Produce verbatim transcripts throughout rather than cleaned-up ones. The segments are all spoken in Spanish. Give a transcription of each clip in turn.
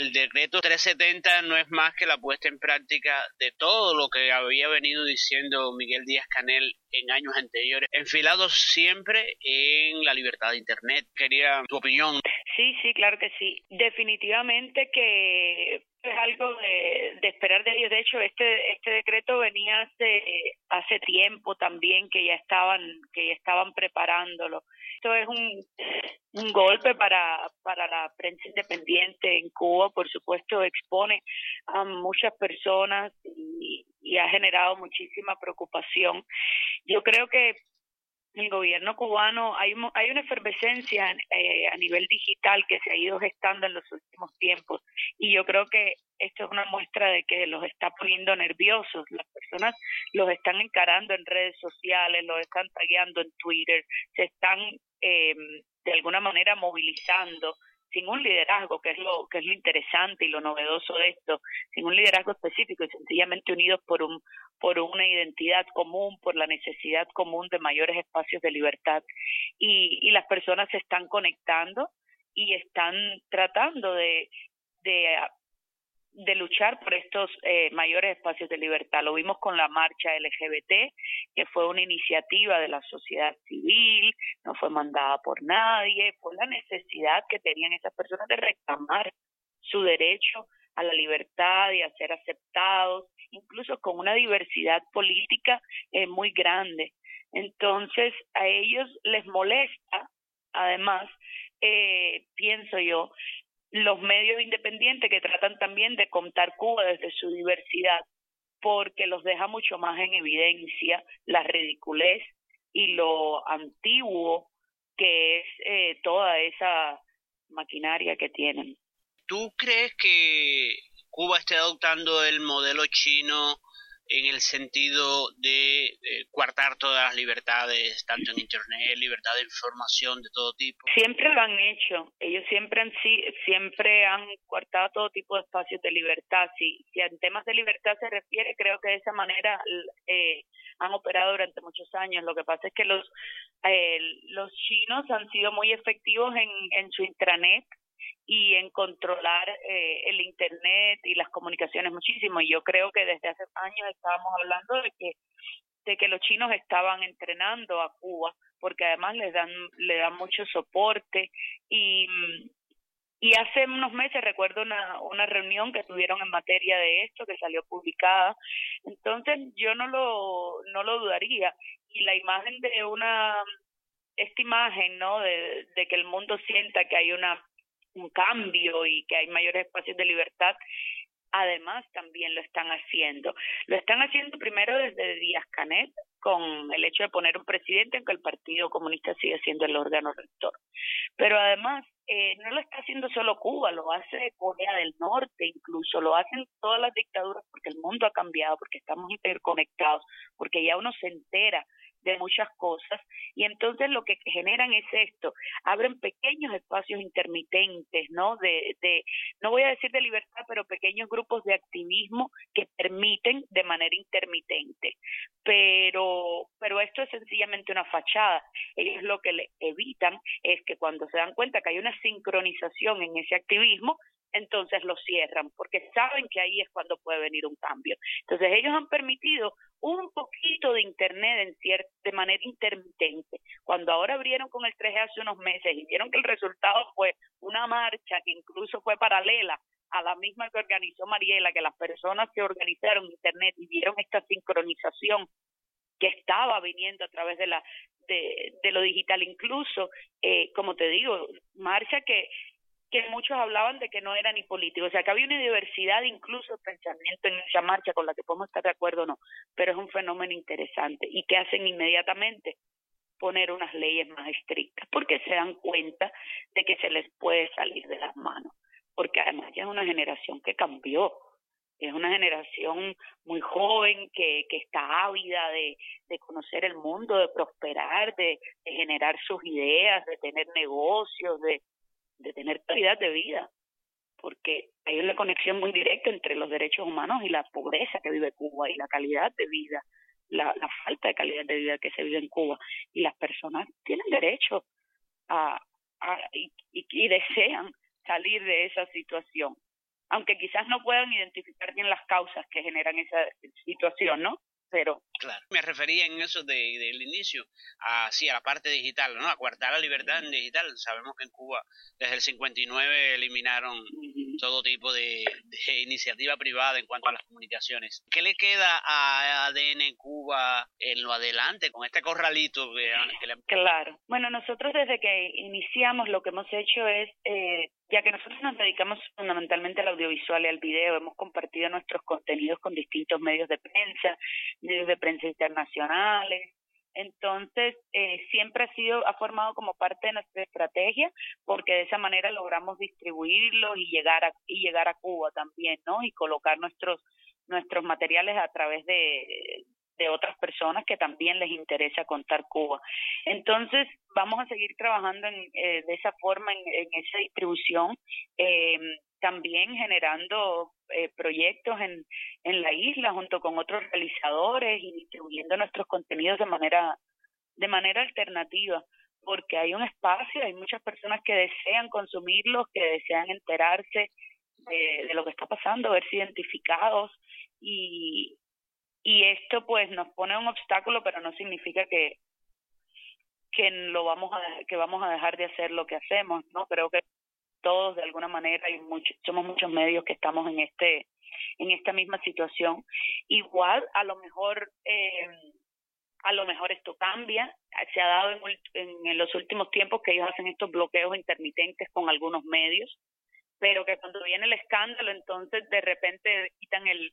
el decreto trescientos setenta no es más que la puesta en práctica de todo lo que había venido diciendo Miguel Díaz-Canel en años anteriores, enfilados siempre en la libertad de Internet. Quería tu opinión. Sí, sí, claro que sí. Definitivamente que es algo de, de esperar de ellos. De hecho, este este decreto venía hace hace tiempo también que ya estaban que ya estaban preparándolo. Esto es un un golpe para para la prensa independiente en Cuba. Por supuesto, expone a muchas personas y, y ha generado muchísima preocupación. Yo creo que el gobierno cubano, hay hay una efervescencia eh, a nivel digital que se ha ido gestando en los últimos tiempos, y yo creo que esto es una muestra de que los está poniendo nerviosos. Las personas los están encarando en redes sociales, los están tagueando en Twitter, se están eh, de alguna manera movilizando sin un liderazgo, que es lo que es lo interesante y lo novedoso de esto, sin un liderazgo específico y sencillamente unidos por un por una identidad común, por la necesidad común de mayores espacios de libertad. Y, y las personas se están conectando y están tratando de de, de luchar por estos eh, mayores espacios de libertad. Lo vimos con la marcha L G B T, que fue una iniciativa de la sociedad civil, no fue mandada por nadie, fue la necesidad que tenían esas personas de reclamar su derecho a la libertad y a ser aceptados, incluso con una diversidad política eh, muy grande. Entonces, a ellos les molesta, además, eh, pienso yo, los medios independientes que tratan también de contar Cuba desde su diversidad, porque los deja mucho más en evidencia la ridiculez y lo antiguo que es eh, toda esa maquinaria que tienen. ¿Tú crees que Cuba esté adoptando el modelo chino en el sentido de, de coartar todas las libertades, tanto en Internet, libertad de información de todo tipo? Siempre lo han hecho. Ellos siempre han siempre han coartado todo tipo de espacios de libertad. Si, si en temas de libertad se refiere, creo que de esa manera eh, han operado durante muchos años. Lo que pasa es que los eh, los chinos han sido muy efectivos en, en su intranet y en controlar eh, el Internet y las comunicaciones muchísimo. Y yo creo que desde hace años estábamos hablando de que de que los chinos estaban entrenando a Cuba, porque además les dan le dan mucho soporte. Y y hace unos meses recuerdo una una reunión que tuvieron en materia de esto, que salió publicada. Entonces yo no lo no lo dudaría. Y la imagen de una esta imagen, ¿no?, de, de que el mundo sienta que hay una un cambio y que hay mayores espacios de libertad, además también lo están haciendo. Lo están haciendo primero desde Díaz-Canel, con el hecho de poner un presidente, aunque el Partido Comunista sigue siendo el órgano rector. Pero además, eh, no lo está haciendo solo Cuba, lo hace Corea del Norte, incluso lo hacen todas las dictaduras, porque el mundo ha cambiado, porque estamos interconectados, porque ya uno se entera de muchas cosas, y entonces lo que generan es esto, abren pequeños espacios intermitentes, ¿no? De, de, no voy a decir de libertad, pero pequeños grupos de activismo que permiten de manera intermitente, pero, pero esto es sencillamente una fachada. Ellos lo que le evitan es que cuando se dan cuenta que hay una sincronización en ese activismo, entonces lo cierran, porque saben que ahí es cuando puede venir un cambio. Entonces ellos han permitido un poquito de Internet en cierta, de manera intermitente. Cuando ahora abrieron con el tres G hace unos meses y vieron que el resultado fue una marcha que incluso fue paralela a la misma que organizó Mariela, que las personas que organizaron Internet y vieron esta sincronización que estaba viniendo a través de la de, de lo digital, incluso, eh, como te digo, marcha que que muchos hablaban de que no era ni político, o sea que había una diversidad incluso de pensamiento en esa marcha con la que podemos estar de acuerdo o no, pero es un fenómeno interesante. ¿Y qué hacen inmediatamente? Poner unas leyes más estrictas, porque se dan cuenta de que se les puede salir de las manos, porque además ya es una generación que cambió, es una generación muy joven que, que está ávida de, de conocer el mundo, de prosperar, de, de generar sus ideas, de tener negocios, de de tener calidad de vida, porque hay una conexión muy directa entre los derechos humanos y la pobreza que vive Cuba y la calidad de vida, la, la falta de calidad de vida que se vive en Cuba, y las personas tienen derecho a, a y, y, y desean salir de esa situación. aunque quizás no puedan identificar bien las causas que generan esa situación, ¿no? Pero claro, me refería en eso de, del inicio, a, sí, a la parte digital, ¿no? A coartar la libertad en digital. Sabemos que en Cuba desde el cincuenta y nueve eliminaron uh-huh. todo tipo de, de iniciativa privada en cuanto a las comunicaciones. ¿Qué le queda a A D N Cuba en lo adelante con este corralito que, que le... Claro. Bueno, nosotros desde que iniciamos lo que hemos hecho es, eh, ya que nosotros nos dedicamos fundamentalmente al audiovisual y al video, hemos compartido nuestros contenidos con distintos medios de prensa, medios de prensa internacionales. Entonces, eh, siempre ha sido, ha formado como parte de nuestra estrategia, porque de esa manera logramos distribuirlos y llegar a, y llegar a Cuba también, ¿no? Y colocar nuestros, nuestros materiales a través de, de otras personas que también les interesa contar Cuba. Entonces, vamos a seguir trabajando en, eh, de esa forma, en, en esa distribución, eh, también generando eh, proyectos en, en la isla junto con otros realizadores y distribuyendo nuestros contenidos de manera de manera alternativa, porque hay un espacio, hay muchas personas que desean consumirlos, que desean enterarse de, de lo que está pasando, verse identificados, y y esto pues nos pone un obstáculo, pero no significa que que lo vamos a que vamos a dejar de hacer lo que hacemos, ¿no? Creo que todos de alguna manera hay mucho, somos muchos medios que estamos en este en esta misma situación. Igual a lo mejor eh, a lo mejor esto cambia. Se ha dado en, en, en los últimos tiempos que ellos hacen estos bloqueos intermitentes con algunos medios, pero que cuando viene el escándalo, entonces de repente quitan el,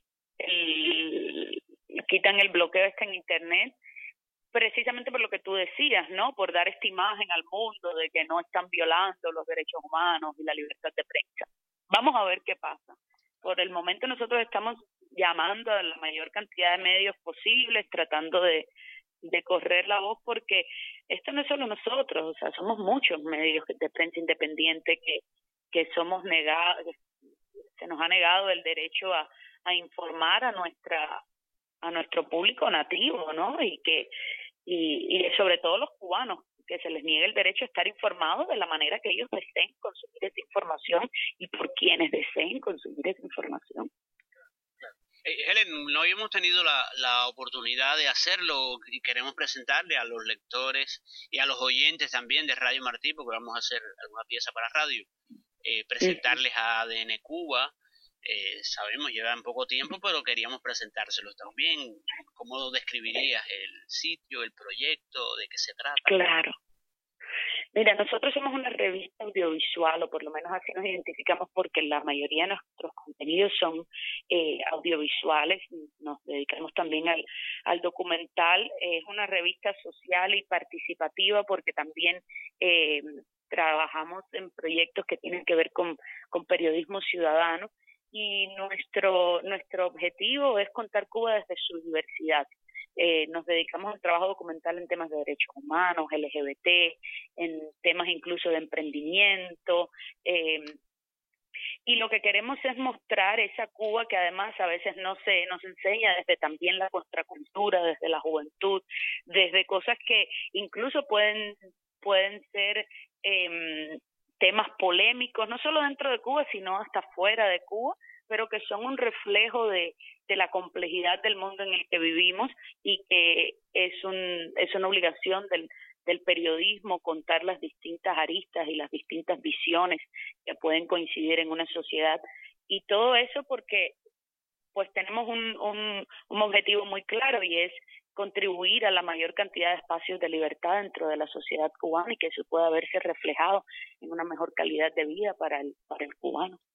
el quitan el bloqueo este en internet, precisamente por lo que tú decías, ¿no? Por dar esta imagen al mundo de que no están violando los derechos humanos y la libertad de prensa. Vamos a ver qué pasa. Por el momento nosotros estamos llamando a la mayor cantidad de medios posibles, tratando de, de correr la voz, porque esto no es solo nosotros, o sea, somos muchos medios de prensa independiente que, que somos negados, se nos ha negado el derecho a, a informar a nuestra a nuestro público nativo, ¿no? Y que y, y sobre todo los cubanos, que se les niegue el derecho a estar informados de la manera que ellos deseen consumir esa información y por quienes deseen consumir esa información. Eh, Helen, no habíamos tenido la, la oportunidad de hacerlo y queremos presentarle a los lectores y a los oyentes también de Radio Martí, porque vamos a hacer alguna pieza para radio, eh, presentarles a A D N Cuba. Eh, sabemos, llevan poco tiempo, pero queríamos presentárselos también. ¿Cómo describirías el sitio, el proyecto, de qué se trata? Claro. Mira, nosotros somos una revista audiovisual, o por lo menos así nos identificamos, porque la mayoría de nuestros contenidos son eh, audiovisuales. Nos dedicamos también al, al documental. Es una revista social y participativa, porque también eh, trabajamos en proyectos que tienen que ver con, con periodismo ciudadano. Y nuestro nuestro objetivo es contar Cuba desde su diversidad. Eh, nos dedicamos al trabajo documental en temas de derechos humanos, L G B T, en temas incluso de emprendimiento, eh, y lo que queremos es mostrar esa Cuba que además a veces no se nos enseña desde también la contracultura, desde la juventud, desde cosas que incluso pueden pueden ser eh, temas polémicos, no solo dentro de Cuba, sino hasta fuera de Cuba, pero que son un reflejo de, de la complejidad del mundo en el que vivimos, y que es un es una obligación del, del periodismo contar las distintas aristas y las distintas visiones que pueden coincidir en una sociedad. Y todo eso porque pues tenemos un, un, un objetivo muy claro, y es contribuir a la mayor cantidad de espacios de libertad dentro de la sociedad cubana, y que eso pueda verse reflejado en una mejor calidad de vida para el para el cubano.